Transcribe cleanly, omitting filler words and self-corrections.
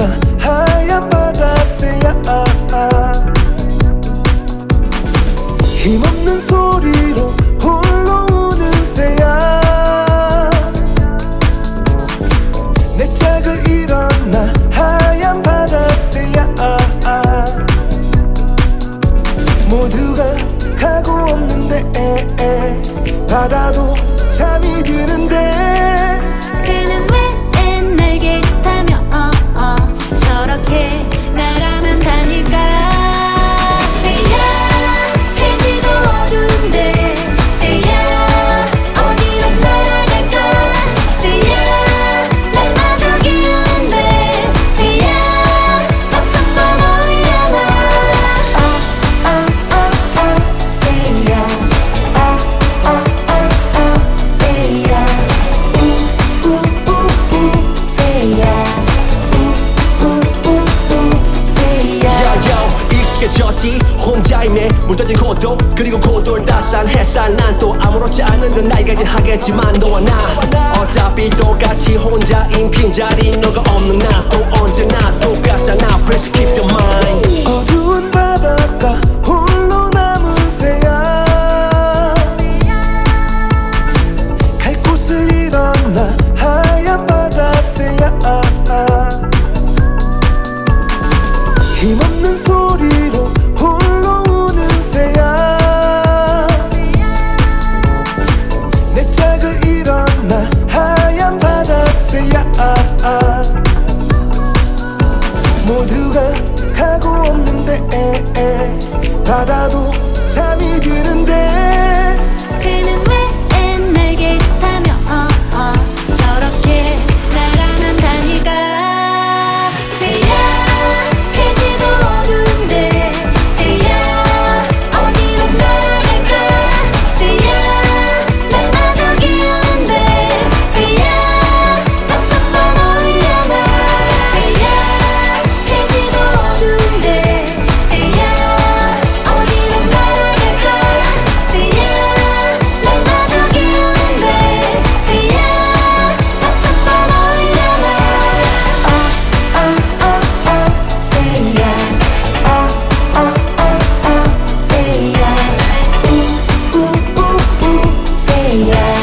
일어나 하얀 바다새야. 힘없는 소리로 홀로 우는 새야. 내 짝을 일어나 하얀 바다새야. 모두가 가고 없는데 바다도 잠이 드는데 새는 왜 날개짓하며 저렇게 날아만 다닐까. 새야 해지도 어두운데 새야 어디로 날아갈까. 새야 날마저 기우는데 새야 밥 한 번 올려놔. 새야 새야 우우우우 새야 우우우우 새야. 야야 익숙해졌지 혼자임에 묻어진 고독 그리고 고도를 따스한 햇살. 난 또 아무렇지 않은 듯 날개짓하겠지만 너와 나 어차피 똑같이 혼자인 빈자리. 너가 없는 나도 언제나 똑같잖아. Please keep your mind. 어두운 바닷가 홀로 남은 새야. 갈 곳을 잃었나 하얀 바다새야. 힘없는 소리로 홀로 우는 새야. 내 짝을 일어나 하얀 바다새야. 모두가 가고 없는데 바다도 잠이 드는데 새는 왜 날개짓하며 저렇게 날아만 다닐까. 새야 해지도 어두운데 새야 어디로 날아갈까. 새야 날마저 기우는데 새야 밥 한 번 올려놔. 새야 해지도 어두운데 새야 어디로 날아갈까. 새야 날마저 기우는데 새야 밥 한 번 올려놔. 새야 새야 우우우우 새야